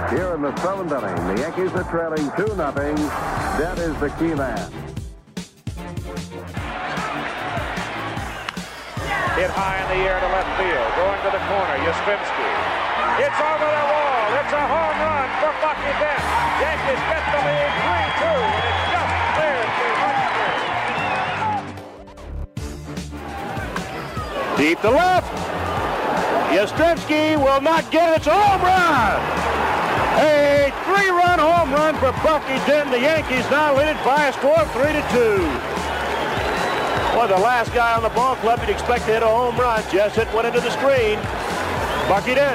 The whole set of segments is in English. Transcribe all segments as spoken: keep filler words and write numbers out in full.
Here in the seventh inning, the Yankees are trailing two nothing. Dent is the key man. Hit high in the air to left field. Going to the corner, Yastrzemski. It's over the wall. It's a home run for Bucky Dent. Yankees get the lead three two, and it just cleared to right field. Deep to left. Yastrzemski will not get it. It's a home run. A three-run home run for Bucky Dent. The Yankees now lead it by a score of three to two. Well, the last guy on the ball club you'd expect to hit a home run. Just hit went into the screen. Bucky Dent.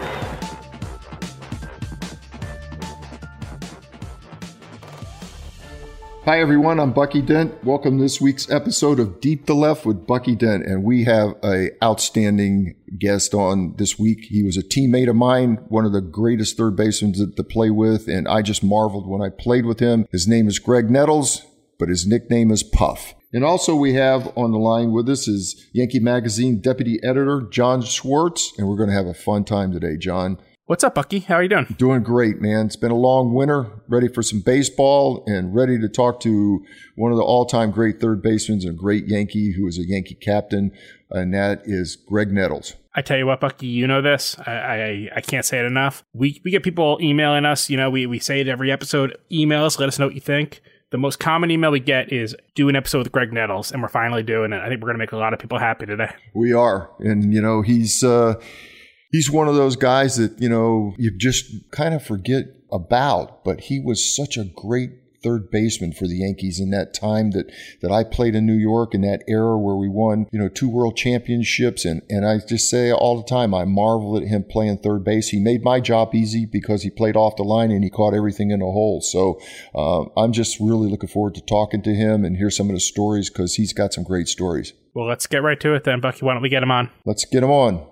Hi, everyone. I'm Bucky Dent. Welcome to this week's episode of Deep to Left with Bucky Dent. And we have an outstanding guest on this week. He was a teammate of mine, one of the greatest third basemen to, to play with. And I just marveled when I played with him. His name is Greg Nettles, but his nickname is Puff. And also we have on the line with us is Yankee Magazine Deputy Editor John Schwartz. And we're going to have a fun time today, John. What's up, Bucky? How are you doing? Doing great, man. It's been a long winter, ready for some baseball and ready to talk to one of the all-time great third basemen and a great Yankee who is a Yankee captain, and that is Greg Nettles. I tell you what, Bucky, you know this. I, I I can't say it enough. We we get people emailing us. You know, we, we say it every episode. Email us. Let us know what you think. The most common email we get is do an episode with Greg Nettles, and we're finally doing it. I think we're going to make a lot of people happy today. We are. And, you know, he's... Uh, He's one of those guys that, you know, you just kind of forget about, but he was such a great third baseman for the Yankees in that time that, that I played in New York, in that era where we won, you know, two world championships. And, and I just say all the time, I marvel at him playing third base. He made my job easy because he played off the line and he caught everything in the hole. So uh, I'm just really looking forward to talking to him and hear some of the stories because he's got some great stories. Well, let's get right to it then, Bucky. Why don't we get him on? Let's get him on.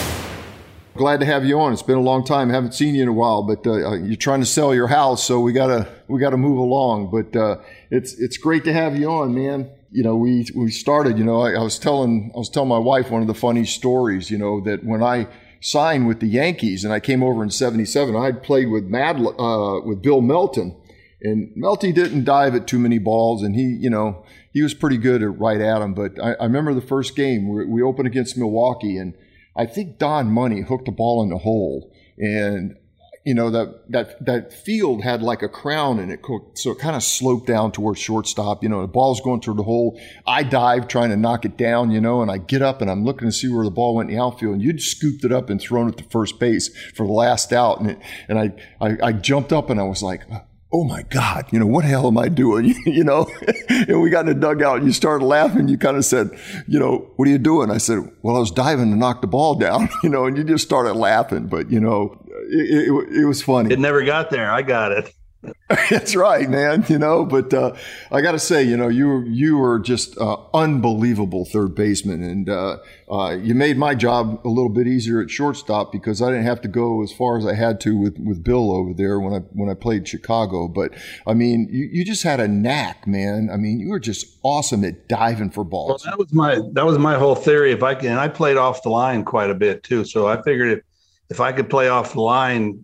Glad to have you on. It's been a long time. I haven't seen you in a while, but uh, you're trying to sell your house, so we gotta we gotta move along. But uh, it's it's great to have you on, man. You know, we we started. You know, I, I was telling I was telling my wife one of the funny stories. You know, that when I signed with the Yankees and I came over in seventy-seven, I'd played with Mad uh, with Bill Melton, and Melty didn't dive at too many balls, and he, you know, he was pretty good at right at them. But I, I remember the first game we, we opened against Milwaukee, and I think Don Money hooked the ball in the hole, and you know that that that field had like a crown in it, so it kind of sloped down towards shortstop. You know, the ball's going through the hole. I dive trying to knock it down, you know, and I get up and I'm looking to see where the ball went in the outfield, and you'd scooped it up and thrown it to first base for the last out, and it, and I, I I jumped up and I was like, oh my God, you know, what the hell am I doing? you know, and we got in the dugout and you started laughing. You kind of said, you know, what are you doing? I said, well, I was diving to knock the ball down, you know, and you just started laughing. But, you know, it, it, it was funny. It never got there. I got it. That's right, man. You know, but uh, I got to say, you know, you were, you were just uh, unbelievable third baseman. And uh, uh, you made my job a little bit easier at shortstop because I didn't have to go as far as I had to with, with Bill over there when I when I played Chicago. But, I mean, you, you just had a knack, man. I mean, you were just awesome at diving for balls. Well, that was my that was my whole theory. If I can, and I played off the line quite a bit, too. So I figured if, if I could play off the line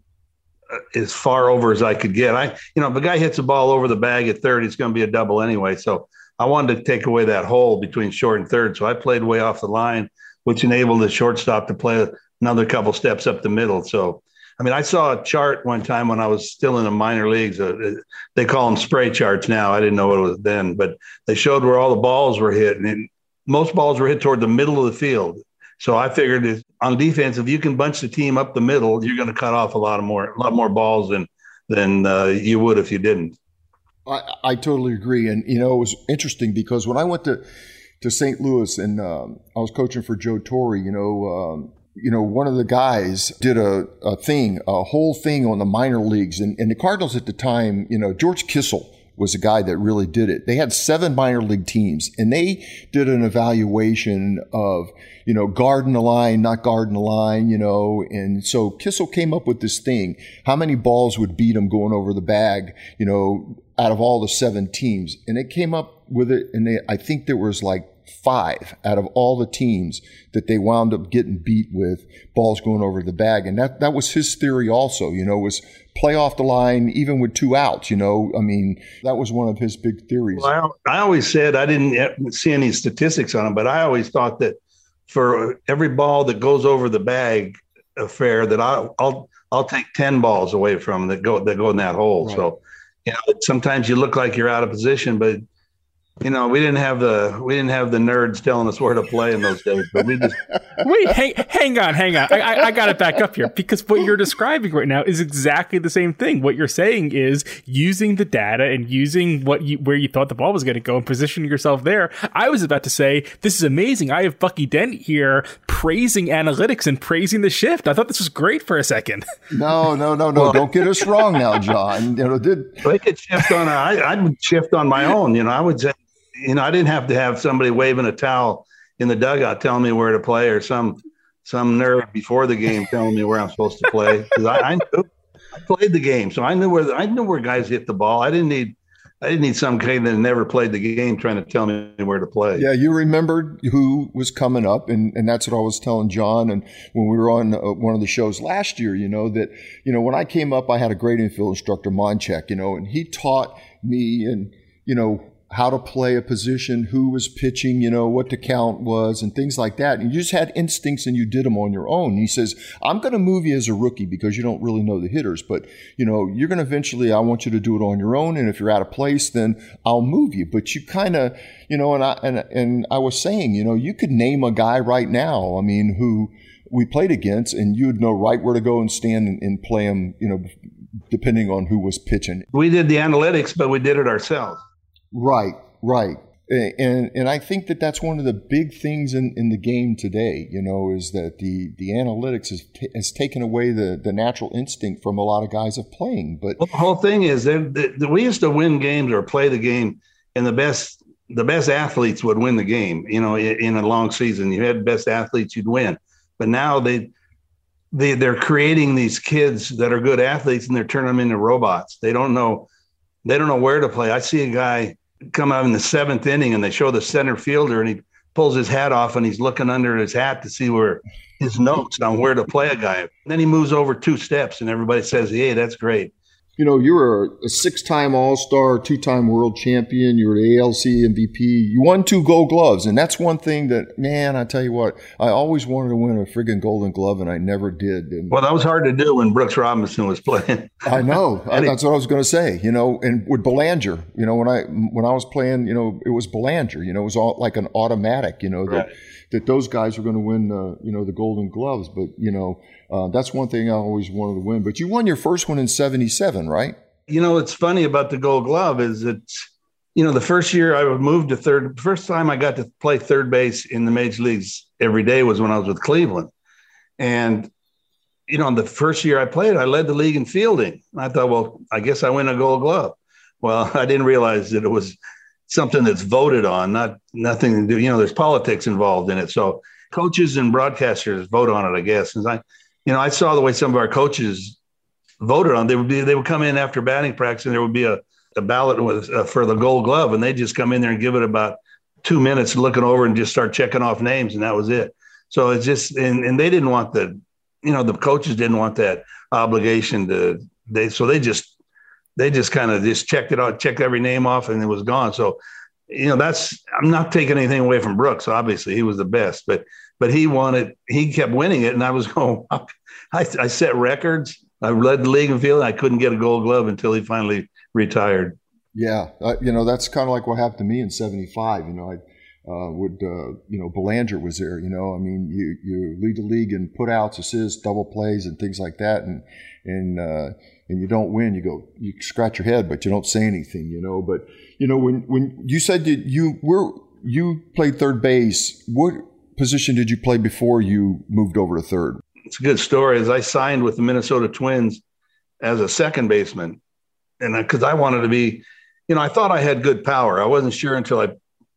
as far over as I could get. I, you know, if a guy hits a ball over the bag at third, it's going to be a double anyway. So I wanted to take away that hole between short and third. So I played way off the line, which enabled the shortstop to play another couple steps up the middle. So, I mean, I saw a chart one time when I was still in the minor leagues. Uh, they call them spray charts now. I didn't know what it was then, but they showed where all the balls were hit. And most balls were hit toward the middle of the field. So I figured if, on defense, if you can bunch the team up the middle, you're going to cut off a lot of more, a lot more balls than than uh, you would if you didn't. I, I totally agree, and you know it was interesting because when I went to to Saint Louis and um, I was coaching for Joe Torre, you know, um, you know, one of the guys did a, a thing, a whole thing on the minor leagues, and, and the Cardinals at the time, you know, George Kissel was the guy that really did it. They had seven minor league teams, and they did an evaluation of, you know, guarding the line, not guarding the line, you know. And so Kissel came up with this thing, how many balls would beat him going over the bag, you know, out of all the seven teams. And they came up with it, and they, I think there was like five out of all the teams that they wound up getting beat with balls going over the bag. And that, that was his theory also, you know, was play off the line even with two outs, you know. I mean, that was one of his big theories. Well, I, I always said, I didn't see any statistics on it, but I always thought that for every ball that goes over the bag affair, that I'll, I'll, I'll take ten balls away from that go, that go in that hole. Right. So, you know, sometimes you look like you're out of position, but you know, we didn't have the we didn't have the nerds telling us where to play in those days. But we just wait, hang, hang on, hang on. I, I, I got it back up here because what you're describing right now is exactly the same thing. What you're saying is using the data and using what you where you thought the ball was going to go and positioning yourself there. I was about to say this is amazing. I have Bucky Dent here praising analytics and praising the shift. I thought this was great for a second. No, no, no, no. Well, don't get us wrong now, John. You know, did they could shift on? I I would shift on my own. You know, I would say. You know, I didn't have to have somebody waving a towel in the dugout telling me where to play, or some some nerd before the game telling me where I'm supposed to play. Because I, I knew I played the game, so I knew where the, I knew where guys hit the ball. I didn't need I didn't need some guy that never played the game trying to tell me where to play. Yeah, you remembered who was coming up, and, and that's what I was telling John. And when we were on uh, one of the shows last year, you know that you know when I came up, I had a great infield instructor, Monchek, you know, and he taught me and you know. how to play a position, who was pitching, you know, what the count was and things like that. And you just had instincts and you did them on your own. And he says, I'm going to move you as a rookie because you don't really know the hitters, but you know, you're going to eventually, I want you to do it on your own. And if you're out of place, then I'll move you. But you kind of, you know, and I, and, and I was saying, you know, you could name a guy right now, I mean, who we played against and you'd know right where to go and stand and, and play him, you know, depending on who was pitching. We did the analytics, but we did it ourselves. Right, right. And and I think that that's one of the big things in, in the game today, you know, is that the, the analytics has, t- has taken away the, the natural instinct from a lot of guys of playing. But well, the whole thing is that we used to win games or play the game, and the best the best athletes would win the game. You know, in, in a long season, you had best athletes, you'd win. But now they they they're creating these kids that are good athletes, and they're turning them into robots. They don't know they don't know where to play. I see a guy come out in the seventh inning and they show the center fielder and he pulls his hat off and he's looking under his hat to see where his notes on where to play a guy. And then he moves over two steps and everybody says, hey, that's great. You know, you were a six-time All-Star, two-time world champion. You were the A L C M V P. You won two Gold Gloves, and that's one thing that, man, I tell you what, I always wanted to win a friggin' Golden Glove, and I never did. And, well, that was hard to do when Brooks Robinson was playing. I know. I, that's what I was going to say. You know, and with Belanger, you know, when I when I was playing, you know, it was Belanger. You know, it was all like an automatic. You know that right. that those guys were going to win, uh, you know, the Golden Gloves, but you know. Uh, that's one thing I always wanted to win. But you won your first one in seventy-seven, right? You know, what's funny about the Gold Glove is that, you know, the first year I moved to third, first time I got to play third base in the major leagues every day was when I was with Cleveland. And, you know, the first year I played, I led the league in fielding. I thought, well, I guess I win a Gold Glove. Well, I didn't realize that it was something that's voted on, not nothing to do. You know, there's politics involved in it. So coaches and broadcasters vote on it, I guess. And I, You know, I saw the way some of our coaches voted on. They would be, they would come in after batting practice, and there would be a, a ballot with, uh, for the Gold Glove, and they just come in there and give it about two minutes, looking over and just start checking off names, and that was it. So it's just, and, and they didn't want the, you know, the coaches didn't want that obligation to. They so they just they just kind of just checked it out, checked every name off, and it was gone. So, you know, that's I'm not taking anything away from Brooks. Obviously, he was the best, but. But he wanted, he kept winning it. And I was going, I, I set records. I led the league in fielding. I couldn't get a Gold Glove until he finally retired. Yeah. Uh, you know, that's kind of like what happened to me in seventy-five. You know, I uh, would, uh, you know, Belanger was there, you know, I mean, you, you lead the league in put outs, assists, double plays and things like that. And, and, uh, and you don't win, you go, you scratch your head, but you don't say anything, you know, but, you know, when, when you said that you were, you played third base, what position did you play before you moved over to third? It's a good story. As I signed with the Minnesota Twins as a second baseman, and because I, I wanted to be, you know, I thought I had good power. I wasn't sure until I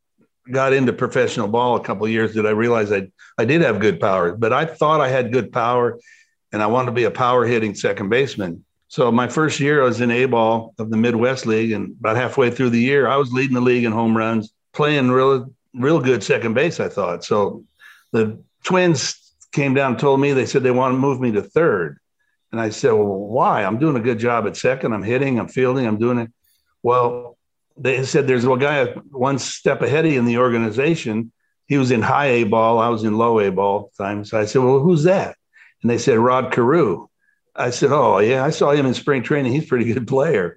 got into professional ball a couple of years that I realized I I did have good power. But I thought I had good power, and I wanted to be a power hitting second baseman. So my first year I was in A ball of the Midwest League, and about halfway through the year I was leading the league in home runs, playing really real good second base, I thought. So the Twins came down and told me, they said they want to move me to third. And I said, well, why? I'm doing a good job at second. I'm hitting, I'm fielding, I'm doing it. Well, they said there's a guy one step ahead of you in the organization. He was in high A ball. I was in low A ball at the time. So I said, well, who's that? And they said, Rod Carew. I said, oh, yeah, I saw him in spring training. He's a pretty good player.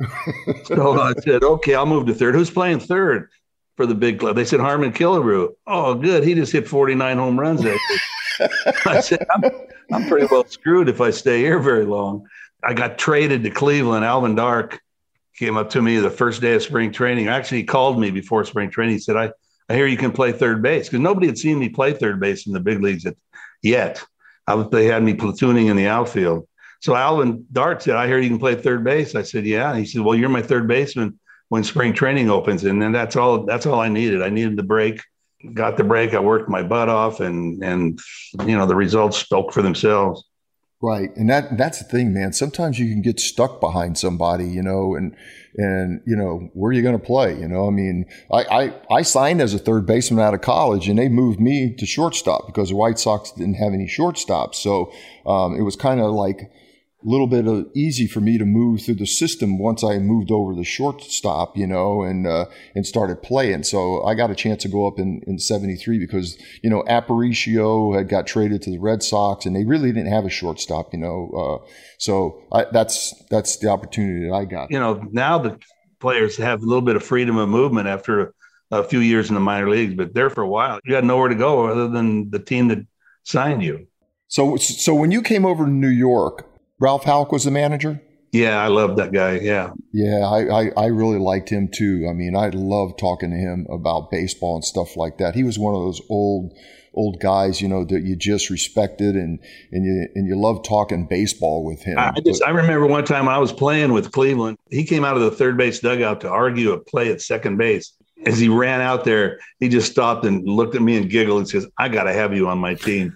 So I said, okay, I'll move to third. Who's playing third for the big club? They said, Harmon Killebrew. Oh, good. He just hit forty-nine home runs that year. I said, I'm, I'm pretty well screwed if I stay here very long. I got traded to Cleveland. Alvin Dark came up to me the first day of spring training. Actually, he called me before spring training. He said, I, I hear you can play third base, because nobody had seen me play third base in the big leagues yet. I was, they had me platooning in the outfield. So Alvin Dart said, I hear you can play third base. I said, yeah. And he said, well, you're my third baseman when spring training opens. And then that's all, that's all I needed. I needed the break, got the break. I worked my butt off, and, and, you know, the results spoke for themselves. Right. And that that's the thing, man. Sometimes you can get stuck behind somebody, you know, and, and, you know, where are you going to play? You know, I mean, I, I, I signed as a third baseman out of college, and they moved me to shortstop because the White Sox didn't have any shortstops. So um, it was kind of like a little bit of easy for me to move through the system once I moved over the shortstop, you know, and uh, and started playing. So I got a chance to go up in, in seventy-three because, you know, Aparicio had got traded to the Red Sox, and they really didn't have a shortstop, you know. Uh, so I, that's that's the opportunity that I got. You know, now the players have a little bit of freedom of movement after a, a few years in the minor leagues, but there for a while, you had nowhere to go other than the team that signed you. So, so when you came over to New York, Ralph Houck was the manager? Yeah, I loved that guy. Yeah. Yeah, I, I, I really liked him too. I mean, I loved talking to him about baseball and stuff like that. He was one of those old old guys, you know, that you just respected, and, and you and you loved talking baseball with him. I just I remember one time when I was playing with Cleveland, he came out of the third base dugout to argue a play at second base. As he ran out there, he just stopped and looked at me and giggled and says, I got to have you on my team.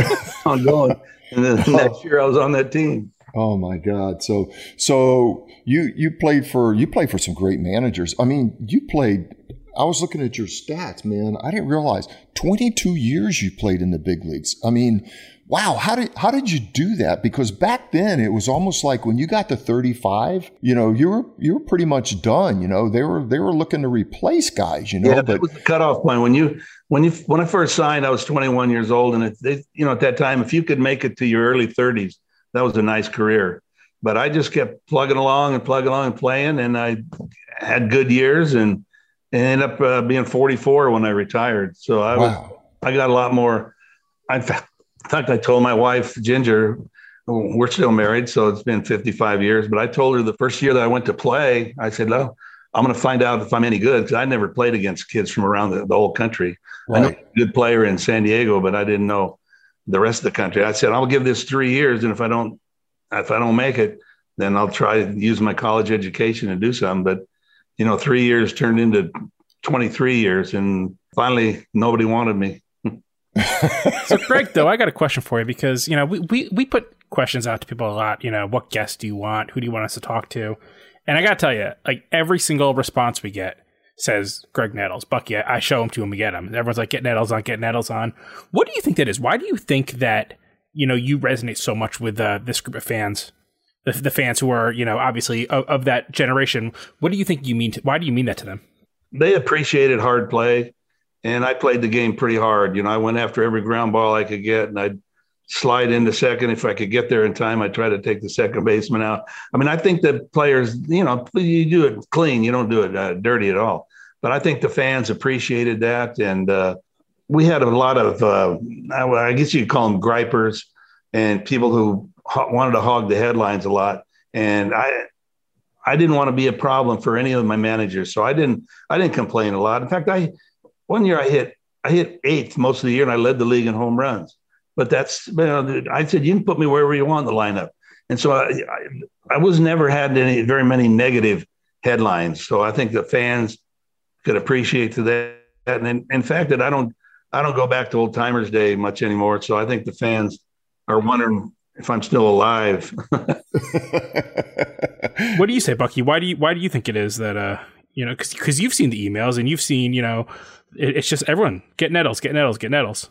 I'm going. And then the next year I was on that team. Oh my God. So, so you, you played for, you played for some great managers. I mean, you played, I was looking at your stats, man. I didn't realize twenty-two years you played in the big leagues. I mean, wow. How did, how did you do that? Because back then it was almost like when you got to thirty-five, you know, you were, you were pretty much done. You know, they were, they were looking to replace guys, you know, yeah, but that was the cutoff point. When you, when you, when I first signed, I was twenty-one years old, and it, they, you know, at that time, if you could make it to your early thirties, that was a nice career. But I just kept plugging along and plugging along and playing, and I had good years, and, and ended up uh, being forty-four when I retired. So I was, wow. I got a lot more. In fact, in fact, I told my wife, Ginger, we're still married, so it's been fifty-five years. But I told her the first year that I went to play, I said, no, I'm going to find out if I'm any good, because I never played against kids from around the, the whole country. Right. I know a good player in San Diego, but I didn't know the rest of the country. I said, I'll give this three years, and if I don't, if I don't make it, then I'll try to use my college education and do something. But, you know, three years turned into twenty-three years, and finally nobody wanted me. So, Greg, though, I got a question for you, because, you know, we, we, we put questions out to people a lot. You know, what guests do you want? Who do you want us to talk to? And I got to tell you, like, every single response we get says Greg Nettles. Bucky, I, I show him to him, we get him. Everyone's like, get Nettles on, get Nettles on. What do you think that is? Why do you think that, you know, you resonate so much with uh, this group of fans, the, the fans who are, you know, obviously of, of that generation? What do you think you mean? To, why do you mean that to them? They appreciated hard play. And I played the game pretty hard. You know, I went after every ground ball I could get, and I'd slide into second. If I could get there in time, I'd try to take the second baseman out. I mean, I think that players, you know, you do it clean. You don't do it uh, dirty at all. But I think the fans appreciated that. And uh, we had a lot of, uh, I guess you could call them gripers, and people who ho- wanted to hog the headlines a lot. And I I didn't want to be a problem for any of my managers. So I didn't I didn't complain a lot. In fact, I One year I hit I hit eighth most of the year, and I led the league in home runs. But that's, you know, I said, you can put me wherever you want in the lineup. And so I, I, I was never had any very many negative headlines. So I think the fans could appreciate that. And in, in fact, that I don't I don't go back to Old Timers Day much anymore. So I think the fans are wondering if I'm still alive. What do you say, Bucky? Why do you why do you think it is that uh you know, because because you've seen the emails, and you've seen, you know, it, it's just everyone get Nettles, get Nettles, get Nettles.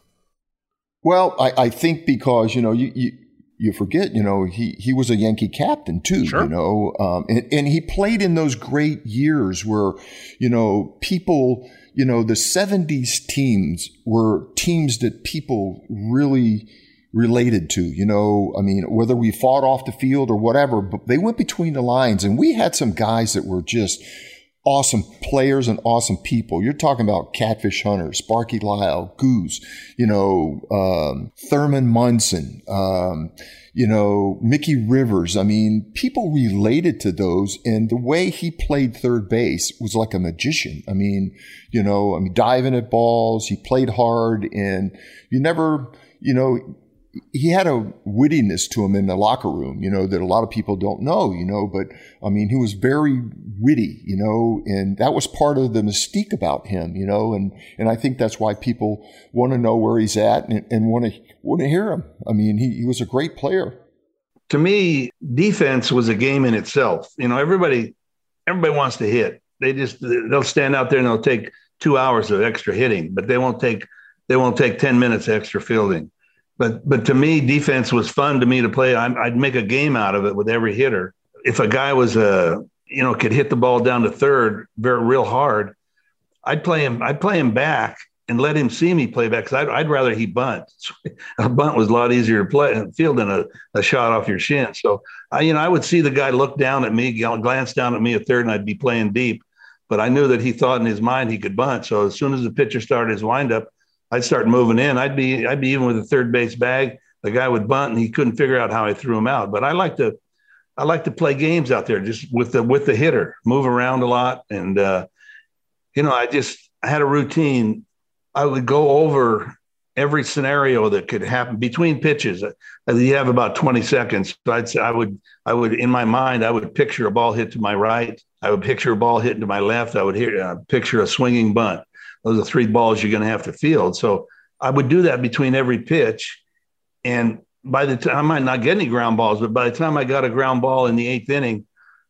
Well, I, I think because, you know, you, you, you forget, you know, he, he was a Yankee captain too, Sure. you know, um, and, and he played in those great years where, you know, people, you know, the seventies teams were teams that people really related to, you know, I mean, whether we fought off the field or whatever, but they went between the lines, and we had some guys that were just awesome players and awesome people. You're talking about Catfish Hunter, Sparky Lyle, Goose, you know, um, Thurman Munson, um, you know, Mickey Rivers. I mean, people related to those, and the way he played third base was like a magician. I mean, you know, I mean, diving at balls, he played hard, and you never, you know, he had a wittiness to him in the locker room, you know, that a lot of people don't know, you know, but I mean, he was very witty, you know, and that was part of the mystique about him, you know, and, and I think that's why people want to know where he's at and, and want to, want to hear him. I mean, he, he was a great player. To me, defense was a game in itself. You know, everybody, everybody wants to hit. They just, they'll stand out there and they'll take two hours of extra hitting, but they won't take, they won't take ten minutes extra fielding. But but to me, defense was fun to me to play. I'm, I'd make a game out of it with every hitter. If a guy was a you know could hit the ball down to third very real hard, I'd play him. I'd play him back and let him see me play back, because I'd, I'd rather he bunt. A bunt was a lot easier to play field than a, a shot off your shin. So I you know I would see the guy look down at me, glance down at me at third, and I'd be playing deep. But I knew that he thought in his mind he could bunt. So as soon as the pitcher started his windup, I'd start moving in. I'd be I'd be even with a third base bag. The guy would bunt, and he couldn't figure out how I threw him out. But I like to I like to play games out there just with the with the hitter, move around a lot, and uh, you know I just I had a routine. I would go over every scenario that could happen between pitches. You have about twenty seconds. So I'd say I would I would in my mind I would picture a ball hit to my right. I would picture a ball hit to my left. I would hear uh, picture a swinging bunt. Those are three balls you're going to have to field. So I would do that between every pitch. And by the time, I might not get any ground balls, but by the time I got a ground ball in the eighth inning,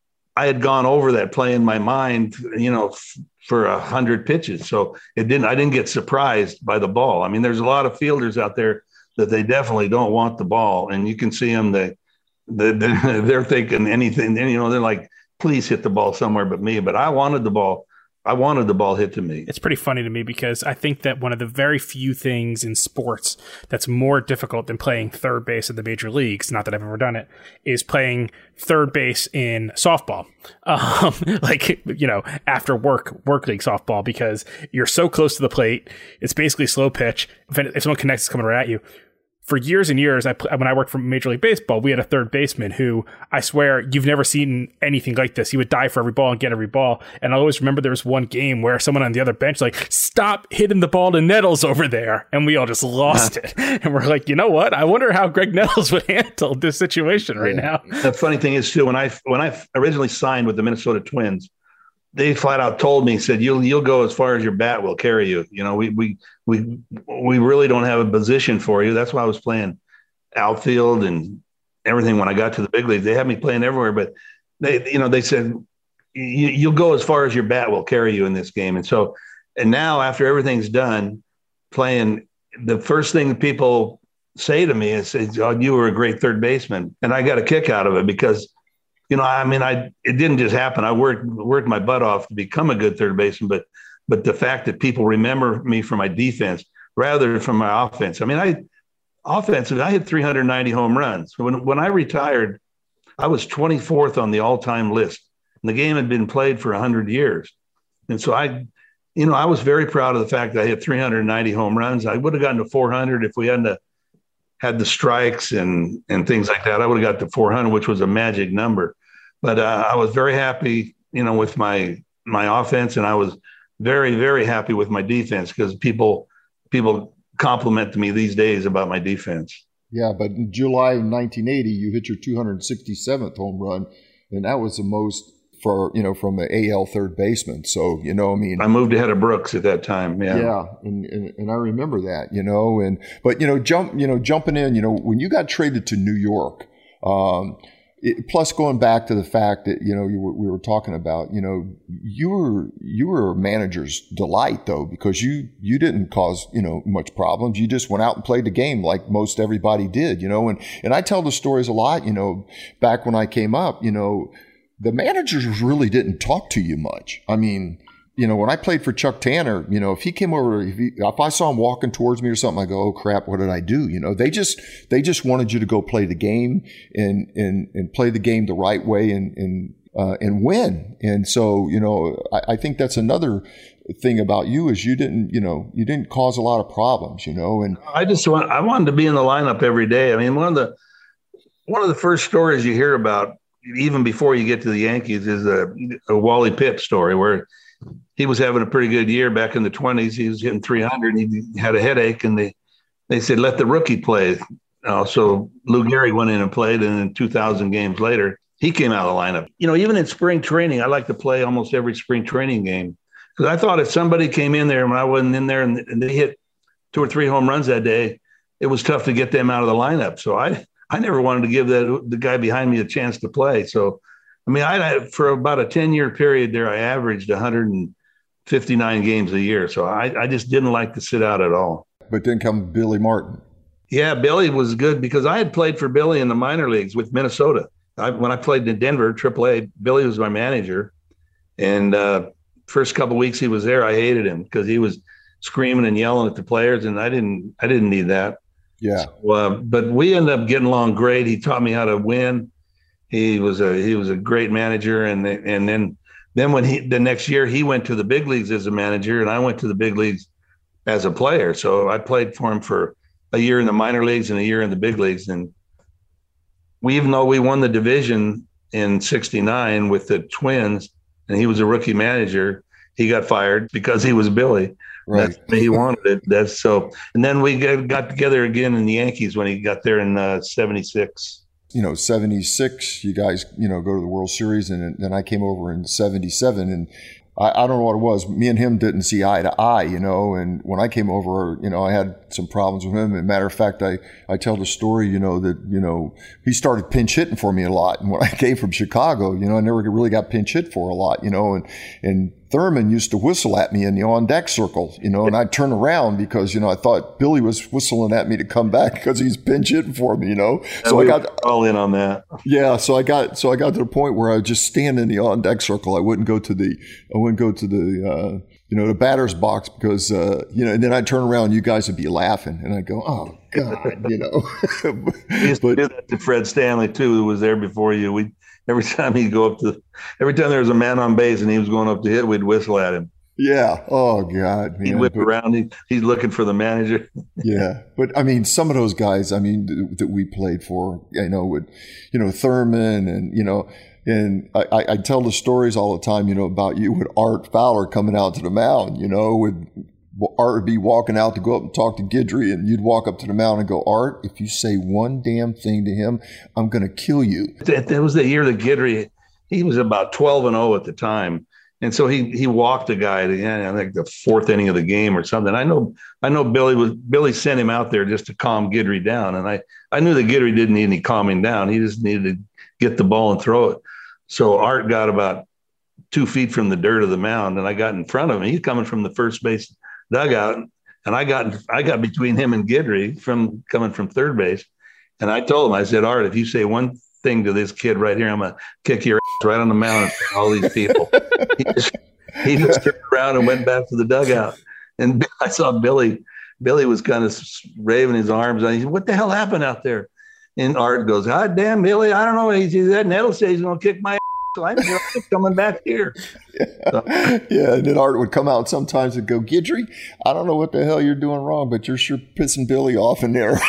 I had gone over that play in my mind, you know, f- for a hundred pitches. So it didn't, I didn't get surprised by the ball. I mean, there's a lot of fielders out there that they definitely don't want the ball. And you can see them, they, they, they're thinking anything, and, you know, they're like, please hit the ball somewhere but me. But I wanted the ball. I wanted the ball hit to me. It's pretty funny to me because I think that one of the very few things in sports that's more difficult than playing third base in the major leagues, not that I've ever done it, is playing third base in softball. Um, like, you know, after work, work league softball, because you're so close to the plate. It's basically slow pitch. If, if someone connects, it's coming right at you. For years and years, I when I worked for Major League Baseball, we had a third baseman who, I swear, you've never seen anything like this. He would die for every ball and get every ball. And I always remember there was one game where someone on the other bench like, stop hitting the ball to Nettles over there. And we all just lost it. And we're like, you know what? I wonder how Greg Nettles would handle this situation right now. The funny thing is, too, when I when I originally signed with the Minnesota Twins, they flat out told me, said, you'll you'll go as far as your bat will carry you. You know, we we we we really don't have a position for you. That's why I was playing outfield and everything when I got to the big leagues. They had me playing everywhere, but they, you know, they said, you'll go as far as your bat will carry you in this game. And so, and now after everything's done, playing, the first thing people say to me is, oh, you were a great third baseman. And I got a kick out of it because, you know, I mean, I it didn't just happen. I worked worked my butt off to become a good third baseman, but but the fact that people remember me for my defense rather than from my offense. I mean, I offensive, I had three hundred ninety home runs. When when I retired, I was twenty-fourth on the all-time list. And the game had been played for one hundred years. And so I, you know, I was very proud of the fact that I hit three hundred ninety home runs. I would have gotten to four hundred if we hadn't had the strikes and and things like that. I would have got to four hundred, which was a magic number. But uh, I was very happy, you know, with my my offense, and I was very, very happy with my defense because people people compliment me these days about my defense. Yeah, but in July of nineteen eighty, you hit your two hundred sixty-seventh home run, and that was the most for, you know, from an A L third baseman. So, you know, I mean, I moved ahead of Brooks at that time. Yeah. Yeah. And, and, and I remember that, you know, and, but, you know, jump, you know, jumping in, you know, when you got traded to New York, um, it, plus going back to the fact that, you know, you were, we were talking about, you know, you were, you were a manager's delight though, because you, you didn't cause, you know, much problems. You just went out and played the game like most everybody did, you know, and, and I tell the stories a lot, you know, back when I came up, you know, the managers really didn't talk to you much. I mean, you know, when I played for Chuck Tanner, you know, if he came over, if, he, if I saw him walking towards me or something, I go, oh crap, what did I do? You know, they just, they just wanted you to go play the game and, and, and play the game the right way and, and, uh, and win. And so, you know, I, I think that's another thing about you is you didn't, you know, you didn't cause a lot of problems, you know, and I just want, I wanted to be in the lineup every day. I mean, one of the, one of the first stories you hear about, even before you get to the Yankees, is a, a Wally Pipp story where he was having a pretty good year back in the twenties. He was hitting three hundred and he had a headache, and they, they said, let the rookie play. Uh, so Lou Gehrig went in and played, and then two thousand games later, he came out of the lineup. You know, even in spring training, I like to play almost every spring training game because I thought if somebody came in there when I wasn't in there and, and they hit two or three home runs that day, it was tough to get them out of the lineup. So I, I never wanted to give that the guy behind me a chance to play. So, I mean, I for about a ten-year period there, I averaged one hundred fifty-nine games a year. So I, I just didn't like to sit out at all. But then come Billy Martin. Yeah, Billy was good because I had played for Billy in the minor leagues with Minnesota. I, when I played in Denver, triple A, Billy was my manager. And uh, first couple of weeks he was there, I hated him because he was screaming and yelling at the players, and I didn't I didn't need that. Yeah. So, uh, but we ended up getting along great. He taught me how to win. He was a he was a great manager, and and then then when he the next year he went to the big leagues as a manager, and I went to the big leagues as a player. So I played for him for a year in the minor leagues and a year in the big leagues. And we, even though we won the division in sixty-nine with the Twins, and he was a rookie manager, he got fired because he was Billy. Right. That's the way he wanted it. That's so. And then we got, got together again in the Yankees when he got there in uh, seventy-six. You know, seventy-six, you guys, you know, go to the World Series, and then I came over in seventy-seven, and I, I don't know what it was. Me and him didn't see eye to eye, you know, and when I came over, you know, I had some problems with him. As a matter of fact, I, I tell the story, you know, that, you know, he started pinch hitting for me a lot. And when I came from Chicago, you know, I never really got pinch hit for a lot, you know, and, and Thurman used to whistle at me in the on-deck circle, you know, and I'd turn around because, you know, I thought Billy was whistling at me to come back because he's pinch hitting for me, you know. So we I got all in on that. Yeah, so I got so I got to the point where I would just stand in the on-deck circle. I wouldn't go to the I wouldn't go to the uh, you know, the batter's box because uh, you know, and then I'd turn around, you guys would be laughing, and I'd go, "Oh God," you know. We used to do that to Fred Stanley too, who was there before you. We every time he'd go up to, every time there was a man on base and he was going up to hit, we'd whistle at him. Yeah. Oh God. Man. He'd whip but, around. He, he's looking for the manager. Yeah. But I mean, some of those guys, I mean, th- that we played for, you know, with, you know, Thurman and, you know, and I, I, I tell the stories all the time, you know, about you with Art Fowler coming out to the mound, you know, with Art would be walking out to go up and talk to Guidry, and you'd walk up to the mound and go, Art, if you say one damn thing to him, I'm going to kill you. That, that was the year that Guidry, he was about twelve and oh at the time. And so he he walked a guy at the end, I think the fourth inning of the game or something. I know I know Billy was Billy sent him out there just to calm Guidry down. And I, I knew that Guidry didn't need any calming down. He just needed to get the ball and throw it. So Art got about two feet from the dirt of the mound, and I got in front of him. He's coming from the first base dugout, and I got I got between him and Guidry from coming from third base. And I told him, I said, Art, if you say one thing to this kid right here, I'm gonna kick your ass right on the mound in front of all these people. he just he just turned around and went back to the dugout. And I saw Billy. Billy was kind of waving his arms. And he said, what the hell happened out there? And Art goes, God damn, Billy, I don't know. He said, that Nettle says he's gonna kick my ass. So I'm coming back here. Yeah. So. Yeah, and then Art would come out sometimes and go, Guidry, I don't know what the hell you're doing wrong, but you're sure pissing Billy off in there.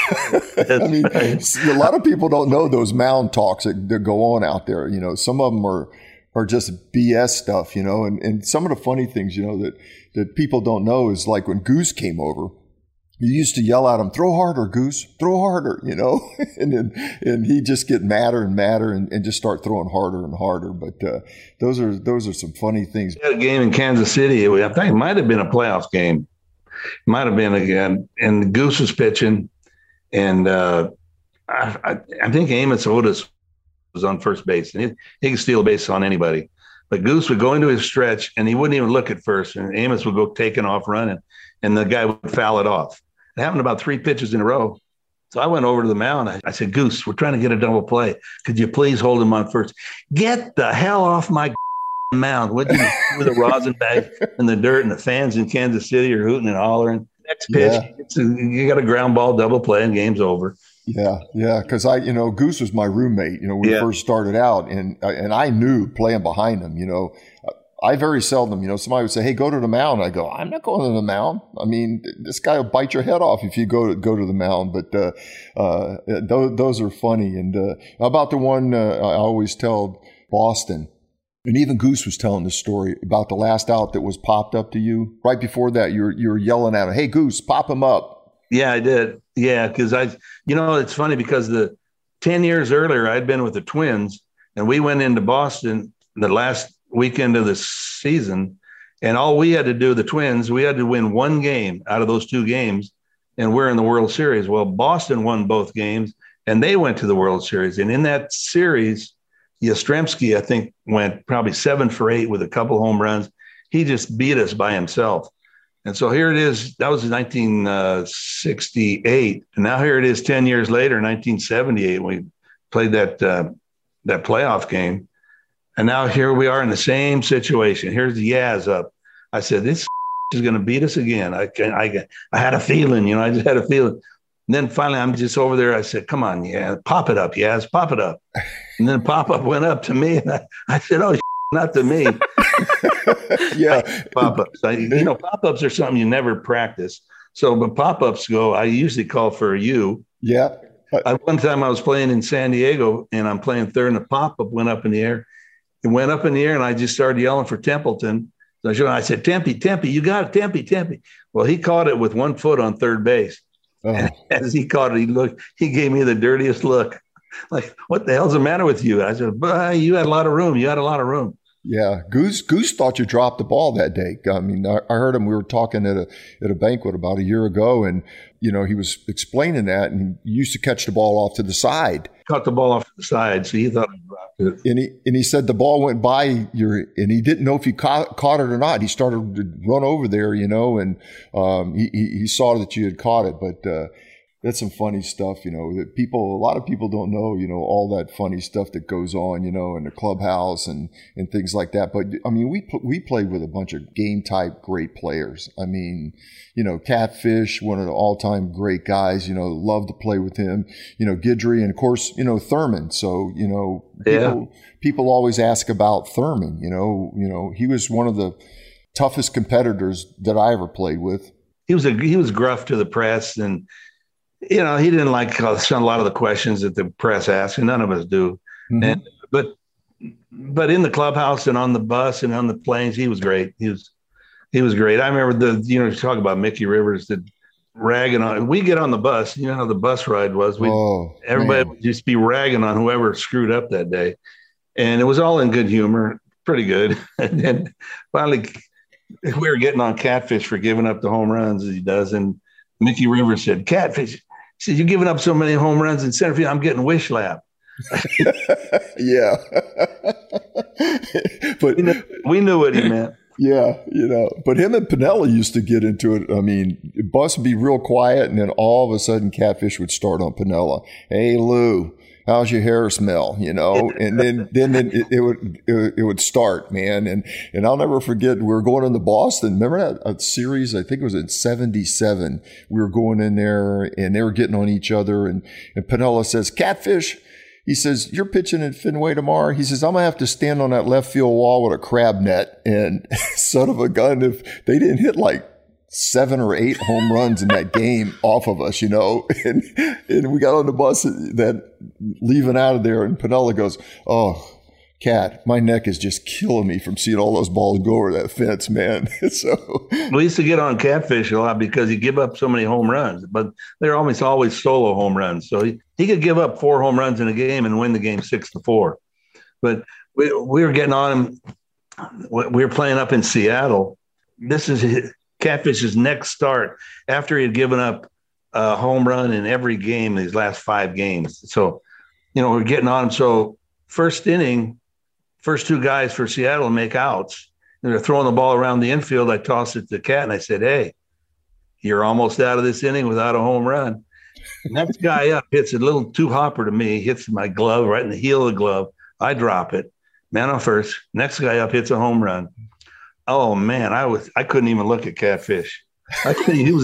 I mean, right. A lot of people don't know those mound talks that, that go on out there. You know, some of them are are just B S stuff, you know, and, and some of the funny things, you know, that, that people don't know is like when Goose came over, you used to yell at him, throw harder, Goose, throw harder, you know, and then, and he'd just get madder and madder and, and just start throwing harder and harder. But uh, those are those are some funny things. We had a game in Kansas City. I think it might have been a playoff game. It might have been again. And Goose was pitching. And uh, I, I, I think Amos Otis was was on first base, and he, he could steal a base on anybody. But Goose would go into his stretch, and he wouldn't even look at first, and Amos would go taking off running, and the guy would foul it off. It happened about three pitches in a row. So I went over to the mound. I, I said, Goose, we're trying to get a double play. Could you please hold him on first? Get the hell off my mound. What you with the rosin bag and the dirt, and the fans in Kansas City are hooting and hollering. Next pitch, yeah. it's a, you got a ground ball double play, and game's over. Yeah, yeah, because I, you know, Goose was my roommate, you know, when yeah. we first started out, and and I knew playing behind him, you know, I very seldom, you know, somebody would say, hey, go to the mound. I go, I'm not going to the mound. I mean, this guy will bite your head off if you go to, go to the mound. But uh, uh, those, those are funny. And uh, about the one uh, I always tell, Boston, and even Goose was telling this story about the last out that was popped up to you. Right before that, you were, you were yelling at him, hey, Goose, pop him up. Yeah, I did. Yeah, because I, you know, it's funny because the ten years earlier, I'd been with the Twins, and we went into Boston the last weekend of the season, and all we had to do, the Twins, we had to win one game out of those two games, and we're in the World Series. Well, Boston won both games, and they went to the World Series. And in that series, Yastrzemski, I think, went probably seven for eight with a couple home runs. He just beat us by himself. And so here it is. That was nineteen sixty-eight. And now here it is ten years later, nineteen seventy-eight, we played that uh, that playoff game. And now here we are in the same situation. Here's the Yaz up. I said, this is going to beat us again. I, I, I had a feeling, you know, I just had a feeling. And then finally, I'm just over there. I said, come on, Yaz, pop it up, Yaz, pop it up. And then pop-up went up to me. And I, I said, oh, not to me. Yeah. Pop-ups. I, you know, pop-ups are something you never practice. So, but pop-ups go, I usually call for a U. Yeah. I, one time I was playing in San Diego, and I'm playing third, and a pop-up went up in the air. It went up in the air, and I just started yelling for Templeton. So I said, Tempy, Tempy, you got it, Tempy, Tempy. Well, he caught it with one foot on third base. Oh. And as he caught it, he looked, he gave me the dirtiest look. Like, what the hell's the matter with you? I said, but you had a lot of room. You had a lot of room. Yeah, Goose Goose thought you dropped the ball that day. I mean, I, I heard him. We were talking at a at a banquet about a year ago, and you know he was explaining that, and he used to catch the ball off to the side. Caught the ball off to the side, so he thought I dropped it. And he and he said the ball went by your, and he didn't know if you caught, caught it or not. He started to run over there, you know, and um, he he saw that you had caught it, but. Uh, That's some funny stuff, you know, that people, a lot of people don't know, you know, all that funny stuff that goes on, you know, in the clubhouse and, and things like that. But I mean, we, we played with a bunch of game type great players. I mean, you know, Catfish, one of the all time great guys, you know, love to play with him, you know, Guidry, and of course, you know, Thurman. So, you know, people, yeah. people always ask about Thurman, you know, you know, he was one of the toughest competitors that I ever played with. He was a, he was gruff to the press, and, you know, he didn't like a lot of the questions that the press asked, and none of us do. Mm-hmm. And but but in the clubhouse and on the bus and on the planes, he was great. He was he was great. I remember the you know you talk about Mickey Rivers, the ragging on. We get on the bus. You know how the bus ride was. We oh, everybody man. would just be ragging on whoever screwed up that day, and it was all in good humor, pretty good. And then finally, we were getting on Catfish for giving up the home runs as he does, and Mickey Rivers said, "Catfish." He said, you're giving up so many home runs in center field, I'm getting wish lap. Yeah. But we knew, we knew what he meant. Yeah, you know. But him and Piniella used to get into it. I mean, Bus would be real quiet, and then all of a sudden Catfish would start on Piniella. Hey, Lou, how's your hair smell? You know, and then then it, it would it, it would start, man. And and I'll never forget, we were going into Boston. Remember that a series? I think it was in seventy-seven. We were going in there, and they were getting on each other. And and Piniella says, Catfish. He says, you're pitching at Fenway tomorrow. He says, I'm going to have to stand on that left field wall with a crab net. And son of a gun, if they didn't hit like seven or eight home runs in that game off of us, you know, and, and we got on the bus that leaving out of there, and Piniella goes, oh, Cat, my neck is just killing me from seeing all those balls go over that fence, man. So we used to get on Catfish a lot because he'd give up so many home runs, but they're almost always solo home runs. So he, he could give up four home runs in a game and win the game six to four. But we, we were getting on him. We were playing up in Seattle. This is his, Catfish's next start after he had given up a home run in every game in his last five games. So, you know, we're getting on him. So first inning, first two guys for Seattle make outs. And they're throwing the ball around the infield. I tossed it to the cat and I said, hey, you're almost out of this inning without a home run. Next guy up hits a little two hopper to me, hits my glove right in the heel of the glove. I drop it. Man on first. Next guy up hits a home run. Oh man, I was I couldn't even look at Catfish. I think he was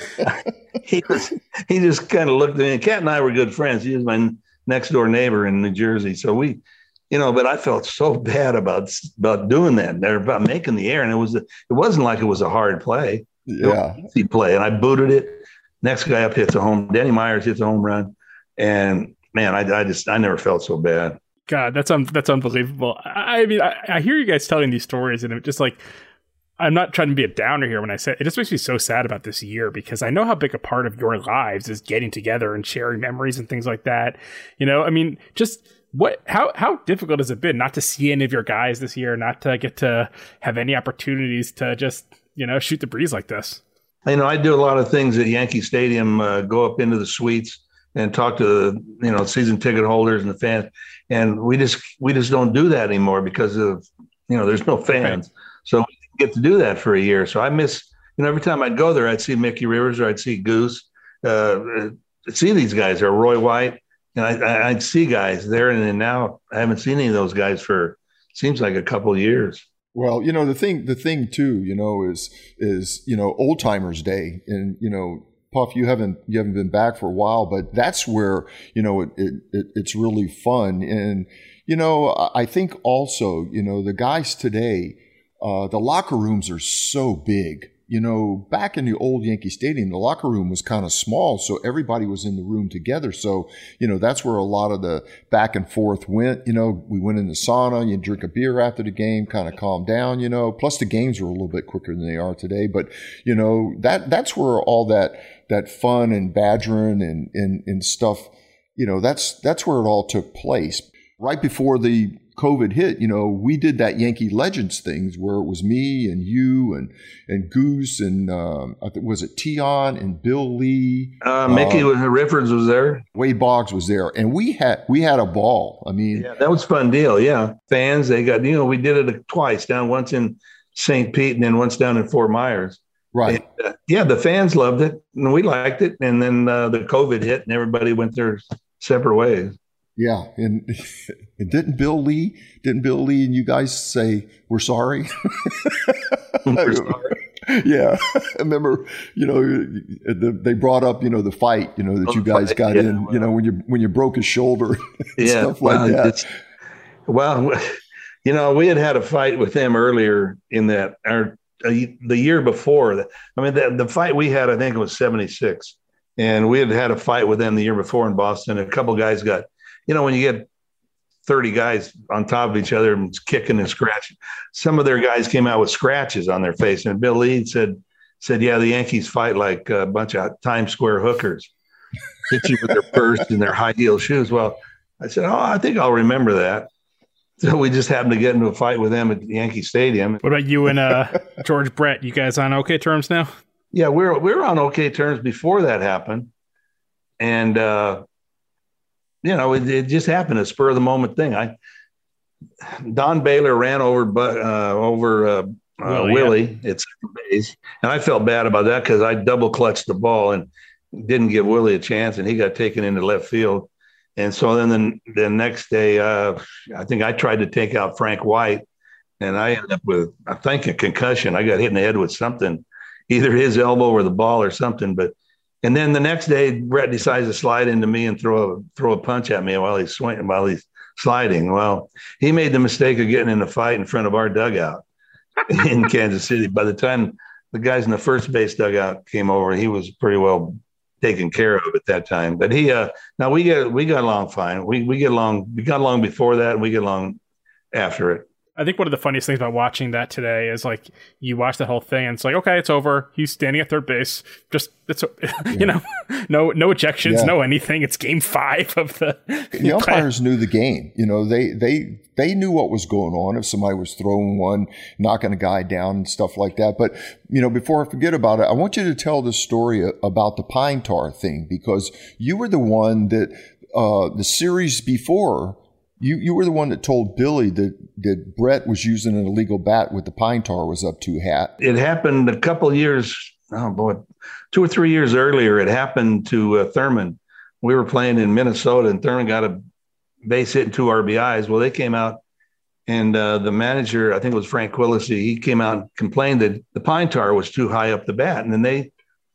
he was he just kind of looked at me. Cat and I were good friends. He was my next door neighbor in New Jersey. So we, you know, but I felt so bad about about doing that. They're about making the air, and it was a, it wasn't like it was a hard play. Yeah, easy play, and I booted it. Next guy up hits a home. Danny Myers hits a home run, and man, I, I just I never felt so bad. God, that's un- that's unbelievable. I, I mean, I, I hear you guys telling these stories, and it just like, I'm not trying to be a downer here when I say it just makes me so sad about this year, because I know how big a part of your lives is getting together and sharing memories and things like that. You know, I mean, just what, how, how difficult has it been not to see any of your guys this year, not to get to have any opportunities to just, you know, shoot the breeze like this? You know, I do a lot of things at Yankee Stadium, uh, go up into the suites and talk to the, you know, season ticket holders and the fans. And we just, we just don't do that anymore because of, you know, there's no fans. Right. So we didn't get to do that for a year. So I miss, you know, every time I'd go there, I'd see Mickey Rivers or I'd see Goose, uh, I'd see these guys or Roy White. And I, I'd see guys there. And then now I haven't seen any of those guys for, seems like a couple of years. Well, you know, the thing, the thing too, you know, is, is, you know, Old Timers Day. And, you know, Puff, you haven't, you haven't been back for a while, but that's where, you know, it, it, it it's really fun. And, you know, I think also, you know, the guys today, uh, the locker rooms are so big. You know, back in the old Yankee Stadium, the locker room was kind of small, so everybody was in the room together. So, you know, that's where a lot of the back and forth went. You know, we went in the sauna, you drink a beer after the game, kind of calm down, you know. Plus the games were a little bit quicker than they are today. But, you know, that that's where all that that fun and badgering and, and, and stuff, you know, that's that's where it all took place. Right before the COVID hit, you know, we did that Yankee Legends things where it was me and you and and Goose and um, I think was it Tion and Bill Lee, uh, Mickey uh, Riffords was there, Wade Boggs was there, and we had we had a ball. I mean, yeah, that was a fun deal. Yeah, fans, they got, you know, we did it twice, down once in Saint Pete and then once down in Fort Myers. Right. And, uh, yeah, the fans loved it and we liked it, and then uh, the COVID hit and everybody went their separate ways. Yeah, and, and didn't Bill Lee, didn't Bill Lee and you guys say, we're sorry? We're sorry. Yeah, I remember, you know, the, they brought up, you know, the fight, you know, that oh, you guys fight. got yeah, in, well, you know, when you when you broke his shoulder and yeah, stuff well, like that. Well, you know, we had had a fight with them earlier in that, our, uh, the year before. That, I mean, the, the fight we had, I think it was seventy-six. And we had had a fight with them the year before in Boston. A couple guys got, you know, when you get thirty guys on top of each other and kicking and scratching, some of their guys came out with scratches on their face. And Bill Lee said, said, yeah, the Yankees fight like a bunch of Times Square hookers, hit you with their purse and their high heel shoes. Well, I said, oh, I think I'll remember that. So we just happened to get into a fight with them at Yankee Stadium. What about you and uh, George Brett? You guys on okay terms now? Yeah, we we're we we're on okay terms before that happened. And, uh, you know, it, it just happened, a spur of the moment thing. I Don Baylor ran over uh, over uh, uh, Willie, Willie yeah. at second base, and I felt bad about that because I double clutched the ball and didn't give Willie a chance, and he got taken into left field. And so then the, the next day, uh, I think I tried to take out Frank White, and I ended up with, I think, a concussion. I got hit in the head with something, either his elbow or the ball or something, but. And then the next day, Brett decides to slide into me and throw a throw a punch at me while he's swinging, while he's sliding. Well, he made the mistake of getting in a fight in front of our dugout in Kansas City. By the time the guys in the first base dugout came over, he was pretty well taken care of at that time. But he, uh, now we get we got along fine. We we get along. We got along before that, and we get along after it. I think one of the funniest things about watching that today is like you watch the whole thing and it's like, okay, it's over. He's standing at third base. Just it's yeah. you know, no no ejections, yeah. no anything. It's game five of the. The umpires knew the game. You know, they they they knew what was going on. If somebody was throwing one, knocking a guy down, and stuff like that. But you know, before I forget about it, I want you to tell the story about the pine tar thing, because you were the one that uh, the series before. You you were the one that told Billy that, that Brett was using an illegal bat with the pine tar was up to hat. It happened a couple of years, oh boy, two or three years earlier. It happened to uh, Thurman. We were playing in Minnesota, and Thurman got a base hit and two R B Is. Well, they came out, and uh, the manager, I think it was Frank Quillisi, he came out and complained that the pine tar was too high up the bat. And then they,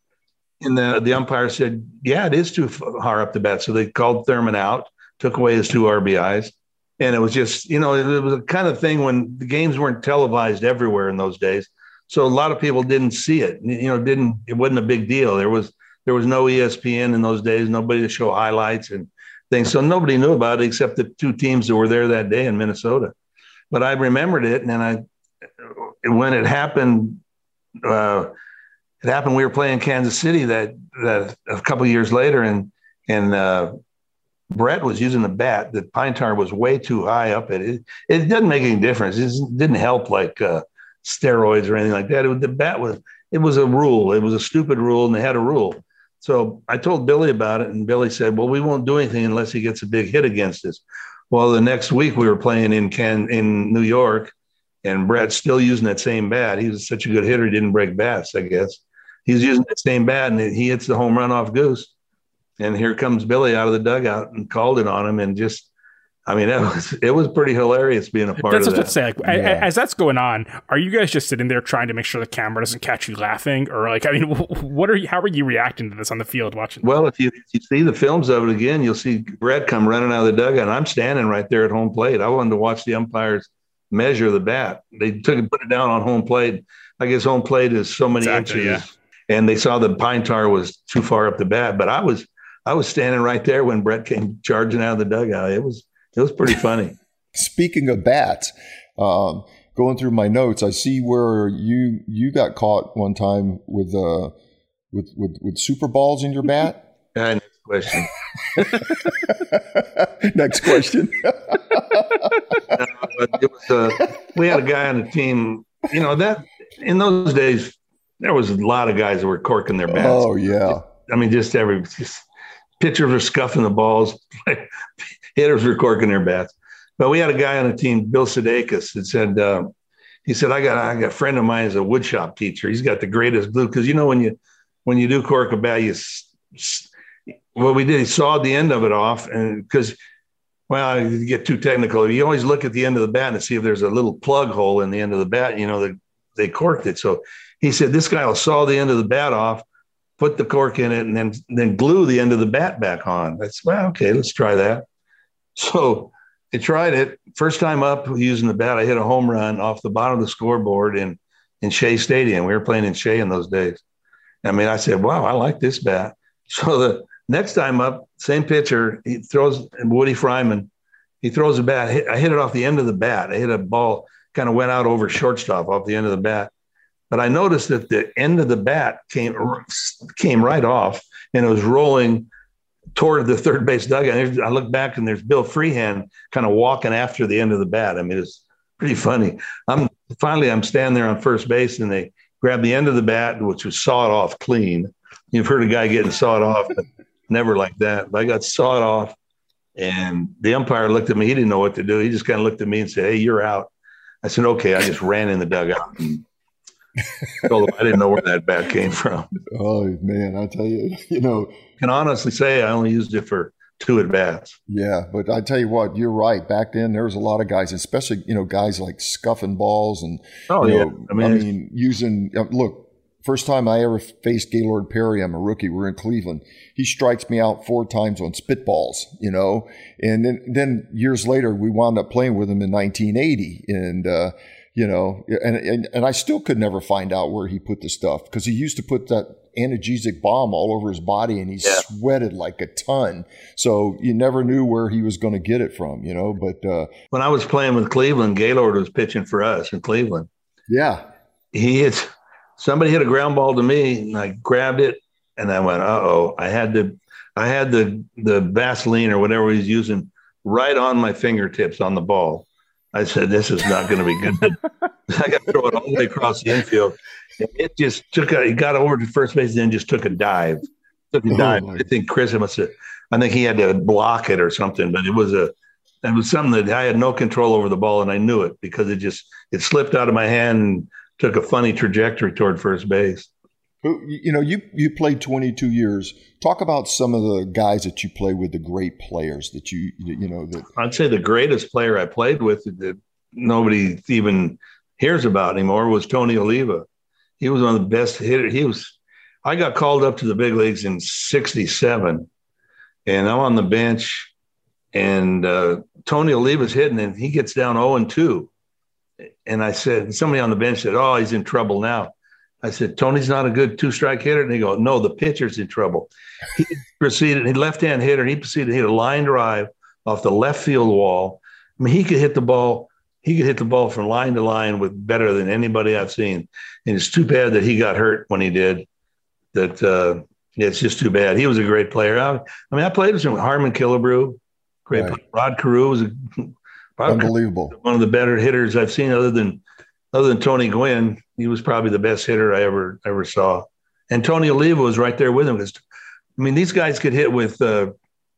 and the, the umpire said, yeah, it is too far up the bat. So they called Thurman out, took away his two R B Is. And it was just, you know, it was a kind of thing when the games weren't televised everywhere in those days. So a lot of people didn't see it, you know, didn't, it wasn't a big deal. There was, there was no E S P N in those days, nobody to show highlights and things. So nobody knew about it except the two teams that were there that day in Minnesota. But I remembered it. And then I, when it happened, uh, it happened, we were playing Kansas City that, that a couple of years later, and, and, uh, Brett was using the bat. The pine tar was way too high up. It it, it doesn't make any difference. It didn't help like uh, steroids or anything like that. It was, the bat was it was a rule. It was a stupid rule, and they had a rule. So I told Billy about it, and Billy said, "Well, we won't do anything unless he gets a big hit against us." Well, the next week we were playing in Can in New York, and Brett's still using that same bat. He was such a good hitter, he didn't break bats. I guess he's using that same bat, and he hits the home run off Goose. And here comes Billy out of the dugout and called it on him. And just, I mean, it was, it was pretty hilarious being a part that's of that. That's what I say. Like, yeah. As that's going on, are you guys just sitting there trying to make sure the camera doesn't catch you laughing? Or like, I mean, what are you, how are you reacting to this on the field watching? Well, if you, if you see the films of it again, you'll see Brett come running out of the dugout. And I'm standing right there at home plate. I wanted to watch the umpires measure the bat. They took it, put it down on home plate. I guess home plate is so many exactly, inches. Yeah. And they saw the pine tar was too far up the bat. But I was, I was standing right there when Brett came charging out of the dugout. It was it was pretty funny. Speaking of bats, um, going through my notes, I see where you you got caught one time with uh with with, with super balls in your bat. Uh, next question. Next question. no, it was, uh, we had a guy on the team. You know that in those days there was a lot of guys that were corking their bats. Oh yeah. I mean, just every. Just, pitchers were scuffing the balls, hitters were corking their bats. But we had a guy on the team, Bill Sudeikis, that said, uh, he said, I got, I got a friend of mine is a woodshop teacher. He's got the greatest glue. Cause you know, when you, when you do cork a bat, you, what we did, he sawed the end of it off. And cause, well, you get too technical. You always look at the end of the bat and see if there's a little plug hole in the end of the bat, you know, that they corked it. So he said, this guy will saw the end of the bat off, put the cork in it, and then then glue the end of the bat back on. That's, well, okay, let's try that. So I tried it. First time up using the bat, I hit a home run off the bottom of the scoreboard in, in Shea Stadium. We were playing in Shea in those days. I mean, I said, wow, I like this bat. So the next time up, same pitcher, he throws, Woody Fryman, he throws a bat. I hit, I hit it off the end of the bat. I hit a ball, kind of went out over shortstop off the end of the bat. But I noticed that the end of the bat came came right off, and it was rolling toward the third base dugout. I look back, and there's Bill Freehand kind of walking after the end of the bat. I mean, it's pretty funny. I'm finally I'm standing there on first base, and they grab the end of the bat, which was sawed off clean. You've heard a guy getting sawed off, but never like that. But I got sawed off, and the umpire looked at me. He didn't know what to do. He just kind of looked at me and said, "Hey, you're out." I said, "Okay." I just ran in the dugout. And told him I didn't know where that bat came from. Oh man, I tell you, you know, I can honestly say I only used it for two at bats. Yeah, but I tell you what, you're right. Back then, there was a lot of guys, especially you know, guys like scuffing balls and oh you yeah, know, I mean, I mean using uh, look. First time I ever faced Gaylord Perry, I'm a rookie. We're in Cleveland. He strikes me out four times on spitballs, you know, and then then years later we wound up playing with him in nineteen eighty, and. uh You know, and, and and I still could never find out where he put the stuff because he used to put that analgesic bomb all over his body and he yeah. sweated like a ton. So you never knew where he was going to get it from, you know. But uh, when I was playing with Cleveland, Gaylord was pitching for us in Cleveland. Yeah. He hit, somebody hit a ground ball to me and I grabbed it and I went, uh-oh. I had the, I had the, the Vaseline or whatever he's using right on my fingertips on the ball. I said, this is not going to be good. I got to throw it all the way across the infield. It just took a, he got over to first base and then just took a dive. Took a dive. Oh, I think Chris must have, I think he had to block it or something, but it was a, it was something that I had no control over the ball, and I knew it because it just it slipped out of my hand and took a funny trajectory toward first base. You know, you you played twenty-two years. Talk about some of the guys that you play with, the great players that you you know that. I'd say the greatest player I played with that nobody even hears about anymore was Tony Oliva. He was one of the best hitters. He was. I got called up to the big leagues in sixty-seven, and I'm on the bench, and uh, Tony Oliva's hitting, and he gets down oh and two. And I said, somebody on the bench said, "Oh, he's in trouble now." I said, "Tony's not a good two-strike hitter." And they go, "No, the pitcher's in trouble." He proceeded, he left-hand hitter, he proceeded to hit a line drive off the left field wall. I mean, he could hit the ball. He could hit the ball from line to line with better than anybody I've seen. And it's too bad that he got hurt when he did. That uh, yeah, it's just too bad. He was a great player. I, I mean, I played with him. Harmon Killebrew, great Right. player. Rod Carew was a, Unbelievable. one of the better hitters I've seen, other than other than Tony Gwynn. He was probably the best hitter I ever ever saw. And Tony Oliva was right there with him. Because, I mean, these guys could hit with uh,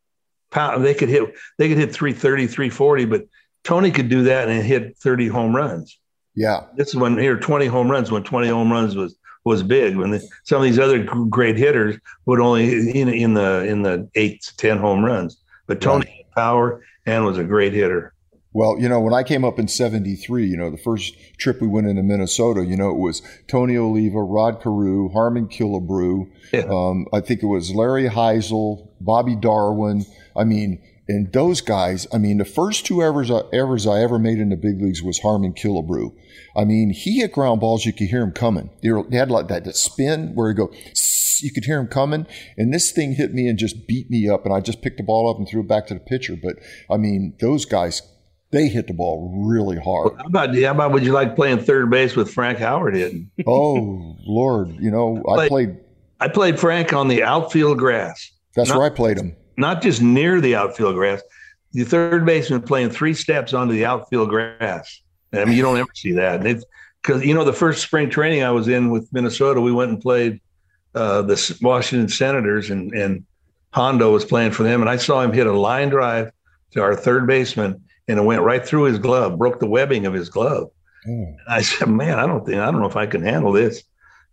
pound. They could hit. They could hit three thirty, three forty, but Tony could do that and hit thirty home runs. Yeah. This is when here twenty home runs. When twenty home runs was was big. When the, some of these other great hitters would only in in the in the eight to ten home runs. But Tony Right. had power and was a great hitter. Well, you know, when I came up in seventy-three, you know, the first trip we went into Minnesota, you know, it was Tony Oliva, Rod Carew, Harmon Killebrew. Yeah. Um, I think it was Larry Heisel, Bobby Darwin. I mean, and those guys, I mean, the first two errors, errors I ever made in the big leagues was Harmon Killebrew. I mean, he hit ground balls, you could hear him coming. He had like that, that spin where he go, you could hear him coming. And this thing hit me and just beat me up. And I just picked the ball up and threw it back to the pitcher. But, I mean, those guys, they hit the ball really hard. How about how about would you like playing third base with Frank Howard hitting? Oh, Lord. You know, I played. I played Frank on the outfield grass. That's not, where I played him. Not just near the outfield grass. The third baseman playing three steps onto the outfield grass. I mean, you don't ever see that. Because, you know, the first spring training I was in with Minnesota, we went and played uh, the Washington Senators, and, and Hondo was playing for them. And I saw him hit a line drive to our third baseman, and it went right through his glove, broke the webbing of his glove. Mm. I said, man, I don't think, I don't know if I can handle this.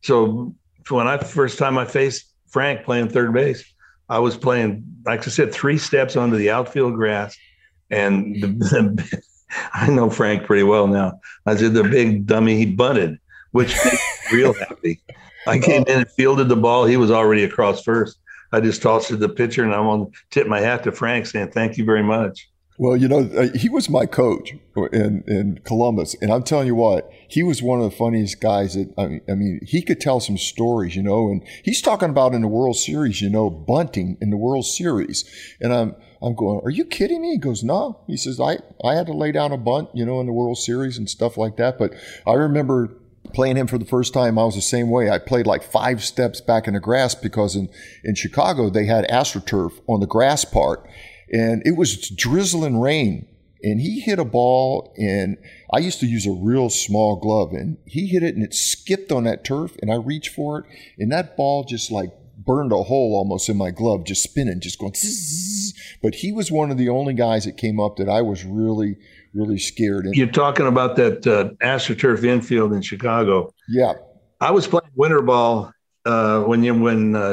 So when I first time I faced Frank playing third base, I was playing, like I said, three steps onto the outfield grass. And the, the, I know Frank pretty well now. I said, the big dummy, he bunted, which made me real happy. I came in and fielded the ball. He was already across first. I just tossed it to the pitcher, and I want to tip my hat to Frank saying, thank you very much. Well, you know, uh, he was my coach in, in Columbus. And I'm telling you what, he was one of the funniest guys that, I mean, I mean, he could tell some stories, you know, and he's talking about in the World Series, you know, bunting in the World Series. And I'm, I'm going, are you kidding me? He goes, no. He says, I, I had to lay down a bunt, you know, in the World Series and stuff like that. But I remember playing him for the first time. I was the same way. I played like five steps back in the grass because in, in Chicago, they had AstroTurf on the grass part. And it was drizzling rain, and he hit a ball, and I used to use a real small glove, and he hit it, and it skipped on that turf, and I reached for it, and that ball just like burned a hole almost in my glove, just spinning, just going zzz. But he was one of the only guys that came up that I was really, really scared. And you're talking about that uh, AstroTurf infield in Chicago. Yeah. I was playing winter ball uh, when you, when uh,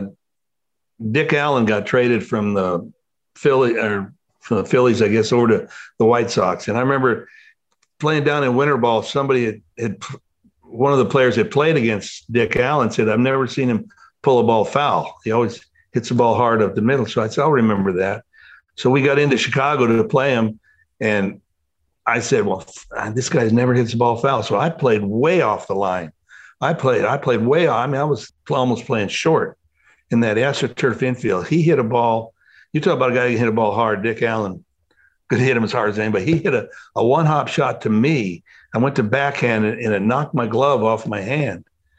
Dick Allen got traded from the Philly or from the Phillies, I guess, over to the White Sox. And I remember playing down in winter ball. Somebody had, had one of the players that played against Dick Allen said, I've never seen him pull a ball foul. He always hits the ball hard up the middle. So I said, I'll remember that. So we got into Chicago to play him. And I said, well, this guy's never hits the ball foul. So I played way off the line. I played, I played way off. I mean, I was almost playing short in that AstroTurf infield. He hit a ball. You talk about a guy who hit a ball hard. Dick Allen could hit him as hard as anybody. He hit a, a one-hop shot to me. I went to backhand, and, and it knocked my glove off my hand.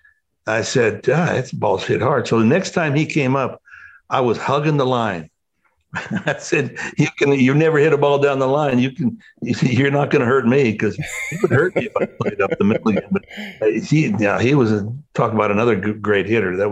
I said, ah, that ball's hit hard. So the next time he came up, I was hugging the line. I said, you can, you've never hit a ball down the line. You can, you're not going to hurt me, because it would hurt me if I played up the middle again. But he, yeah, he was a, talk about another great hitter. That was,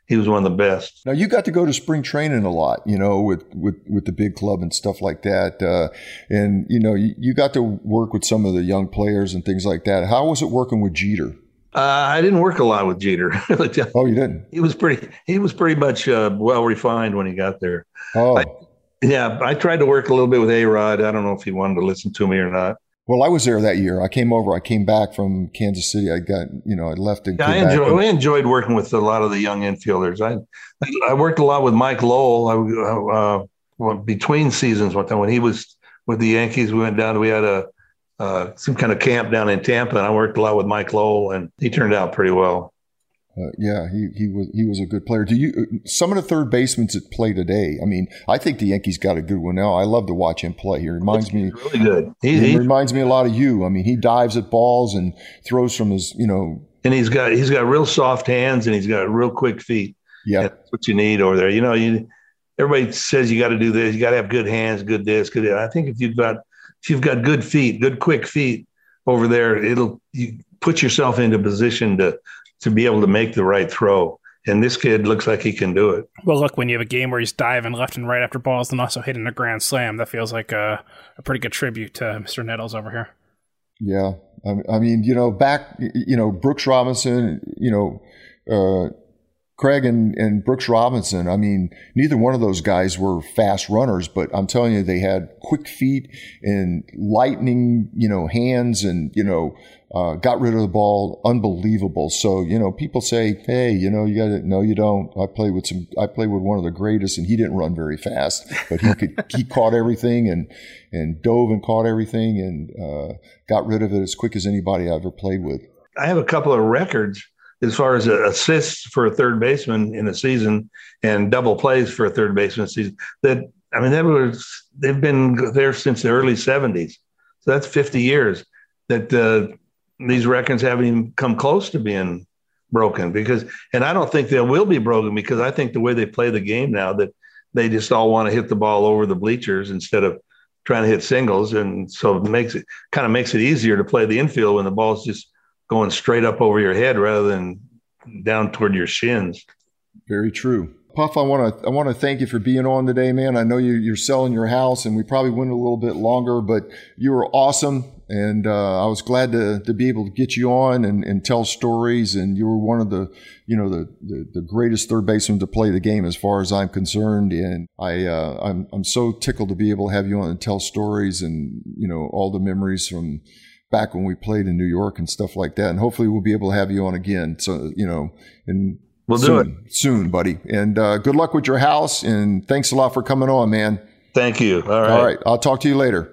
he was one of the best. Now, you got to go to spring training a lot, you know, with, with, with the big club and stuff like that. Uh, and, you know, you, you got to work with some of the young players and things like that. How was it working with Jeter? Uh, I didn't work a lot with Jeter. Oh, you didn't? He was pretty, he was pretty much uh, well refined when he got there. Oh. I, yeah, I tried to work a little bit with A-Rod. I don't know if he wanted to listen to me or not. Well, I was there that year. I came over. I came back from Kansas City. I got, you know, I left and yeah, came I enjoyed. back. I enjoyed working with a lot of the young infielders. I, I worked a lot with Mike Lowell. I, uh, well, between seasons, one time when he was with the Yankees, we went down. We had a uh, some kind of camp down in Tampa, and I worked a lot with Mike Lowell, and he turned out pretty well. Uh, yeah, he he was he was a good player. Do you some of the third basemen that play today? I mean, I think the Yankees got a good one now. I love to watch him play. He reminds He's me really good. He, he he reminds me a lot of you. I mean, he dives at balls and throws from his, you know. And he's got he's got real soft hands, and he's got real quick feet. Yeah, that's what you need over there. You know, you everybody says you got to do this. You got to have good hands, good this, good that. I think if you've got if you've got good feet, good quick feet over there, it'll you put yourself into position to. to be able to make the right throw. And this kid looks like he can do it. Well, look, when you have a game where he's diving left and right after balls and also hitting a grand slam, that feels like a, a pretty good tribute to Mister Nettles over here. Yeah. I, I mean, you know, back, you know, Brooks Robinson, you know, uh, Craig and, and Brooks Robinson, I mean, neither one of those guys were fast runners, but I'm telling you, they had quick feet and lightning, you know, hands and, you know, uh, got rid of the ball. Unbelievable. So, you know, people say, hey, you know, you got to, no, you don't. I played with some, I played with one of the greatest and he didn't run very fast, but he could, he caught everything and, and dove and caught everything and, uh, got rid of it as quick as anybody I ever played with. I have a couple of records as far as assists for a third baseman in a season and double plays for a third baseman season that, I mean, that was, they've been there since the early seventies. So that's fifty years that uh, these records haven't even come close to being broken because, and I don't think they will be broken because I think the way they play the game now that they just all want to hit the ball over the bleachers instead of trying to hit singles. And so it makes it kind of makes it easier to play the infield when the ball's just going straight up over your head rather than down toward your shins. Very true. Puff, I want to I want to thank you for being on today, man. I know you, you're selling your house, and we probably went a little bit longer, but you were awesome, and uh, I was glad to to be able to get you on and, and tell stories. And you were one of the you know the, the, the greatest third baseman to play the game, as far as I'm concerned. And I uh, I'm I'm so tickled to be able to have you on and tell stories, and you know all the memories from back when we played in New York and stuff like that. And hopefully we'll be able to have you on again. So, you know, and we'll soon, do it soon, buddy. And uh, good luck with your house. And thanks a lot for coming on, man. Thank you. All right. All right. I'll talk to you later.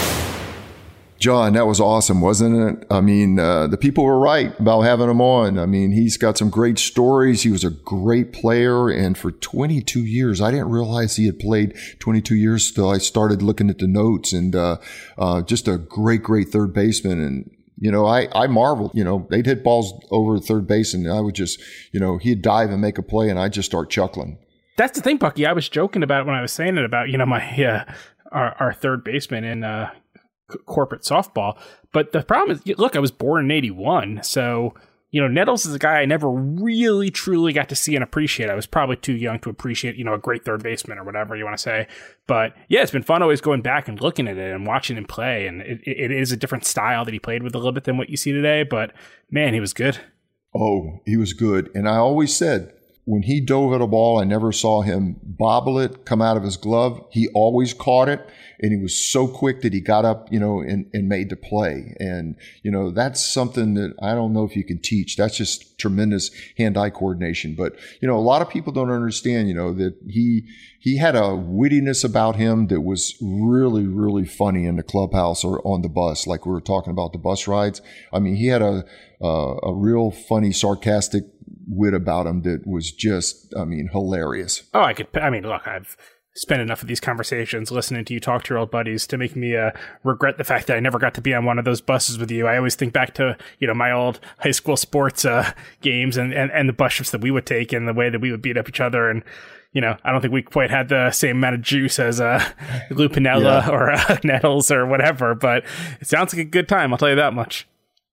John, that was awesome, wasn't it? I mean, uh, the people were right about having him on. I mean, he's got some great stories. He was a great player. And for twenty-two years, I didn't realize he had played twenty-two years till I started looking at the notes. And uh, uh, just a great, great third baseman. And, you know, I, I marveled. You know, they'd hit balls over third base, and I would just, you know, he'd dive and make a play, and I'd just start chuckling. That's the thing, Bucky. I was joking about it when I was saying it about, you know, my uh, our, our third baseman in uh corporate softball. But the problem is, look, I was born in eighty-one. So, you know, Nettles is a guy I never really truly got to see and appreciate. I was probably too young to appreciate, you know, a great third baseman or whatever you want to say. But yeah, it's been fun always going back and looking at it and watching him play. And it, it is a different style that he played with a little bit than what you see today. But man, he was good. Oh, he was good. And I always said, when he dove at a ball, I never saw him bobble it, come out of his glove. He always caught it. And he was so quick that he got up, you know, and, and made the play. And, you know, that's something that I don't know if you can teach. That's just tremendous hand-eye coordination. But, you know, a lot of people don't understand, you know, that he he had a wittiness about him that was really, really funny in the clubhouse or on the bus, like we were talking about the bus rides. I mean, he had a a, a real funny, sarcastic wit about him that was just, I mean, hilarious. Oh, I could, I mean, look, I've spend enough of these conversations listening to you talk to your old buddies to make me uh, regret the fact that I never got to be on one of those buses with you. I always think back to, you know, my old high school sports uh, games and, and, and the bus trips that we would take and the way that we would beat up each other. And, you know, I don't think we quite had the same amount of juice as uh, Lou Piniella yeah. or uh, Nettles or whatever, but it sounds like a good time. I'll tell you that much.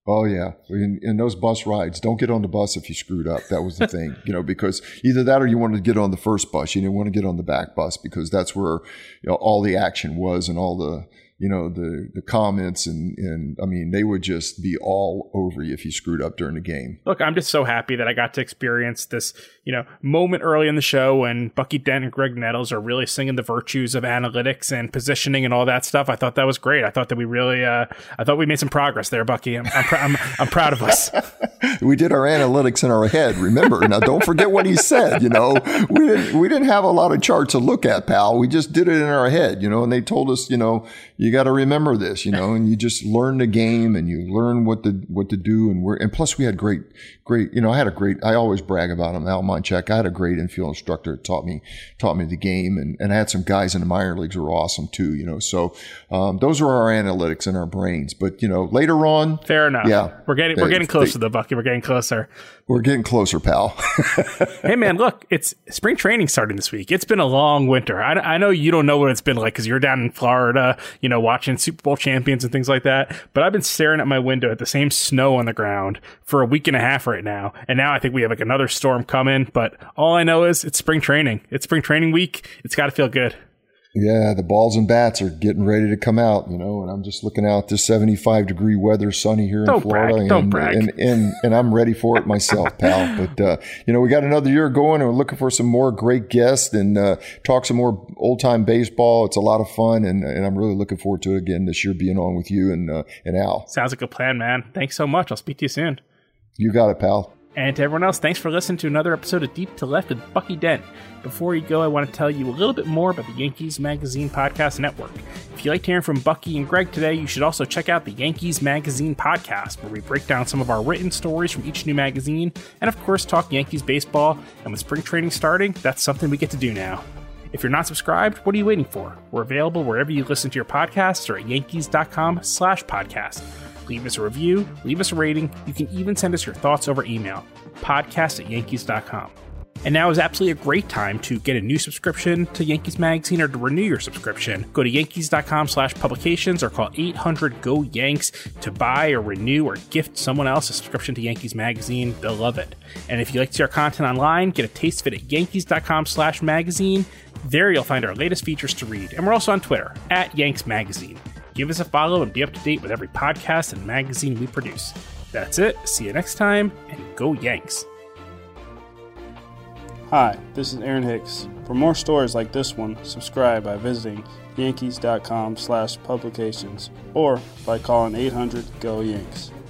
Oh, yeah. In, in those bus rides, don't get on the bus if you screwed up. That was the thing, you know, because either that or you wanted to get on the first bus. You didn't want to get on the back bus because that's where, you know, all the action was and all the, you know, the, the comments and, and I mean, they would just be all over you if you screwed up during the game. Look, I'm just so happy that I got to experience this, you know, moment early in the show when Bucky Dent and Greg Nettles are really singing the virtues of analytics and positioning and all that stuff. I thought that was great. I thought that we really, uh, I thought we made some progress there, Bucky. I'm, I'm, pr- I'm, I'm proud of us. We did our analytics in our head. Remember, now don't forget what he said. You know, we didn't we didn't have a lot of charts to look at, pal. We just did it in our head. You know, and they told us, you know, you got to remember this. You know, and you just learn the game and you learn what to what to do. And we're and plus we had great great. You know, I had a great. I always brag about him, Al Monchek. I had a great infield instructor that taught me taught me the game, and and I had some guys in the minor leagues who were awesome too. You know, so um, those were our analytics in our brains. But you know, later on, fair enough. Yeah, we're getting we're getting closer, though, Bucky. We're getting closer. We're getting closer, pal. Hey, man, look, it's spring training starting this week. It's been a long winter. I, I know you don't know what it's been like because you're down in Florida, you know, watching Super Bowl champions and things like that. But I've been staring at my window at the same snow on the ground for a week and a half right now. And now I think we have like another storm coming. But all I know is it's spring training. It's spring training week. It's got to feel good. Yeah, the balls and bats are getting ready to come out, you know, and I'm just looking out this seventy-five degree weather, sunny here in Don't Florida. Brag. And, Don't brag. And, and, and I'm ready for it myself, pal. But, uh, you know, we got another year going and we're looking for some more great guests and uh, talk some more old time baseball. It's a lot of fun. And, and I'm really looking forward to it again this year being on with you and, uh, and Al. Sounds like a plan, man. Thanks so much. I'll speak to you soon. You got it, pal. And to everyone else, thanks for listening to another episode of Deep to Left with Bucky Dent. Before you go, I want to tell you a little bit more about the Yankees Magazine Podcast Network. If you liked hearing from Bucky and Greg today, you should also check out the Yankees Magazine Podcast, where we break down some of our written stories from each new magazine, and of course talk Yankees baseball. And with spring training starting, that's something we get to do now. If you're not subscribed, what are you waiting for? We're available wherever you listen to your podcasts or at yankees.com slash podcast. Leave us a review, leave us a rating. You can even send us your thoughts over email, podcast at yankees dot com. And now is absolutely a great time to get a new subscription to Yankees Magazine or to renew your subscription. Go to yankees.com slash publications or call eight hundred G O Yanks to buy or renew or gift someone else a subscription to Yankees Magazine. They'll love it. And if you like to see our content online, get a taste of it at yankees.com slash magazine. There you'll find our latest features to read. And we're also on Twitter, at Yanks Magazine. Give us a follow and be up to date with every podcast and magazine we produce. That's it. See you next time, and go Yanks. Hi, this is Aaron Hicks. For more stories like this one, subscribe by visiting yankees.com slash publications or by calling eight hundred G O Yanks.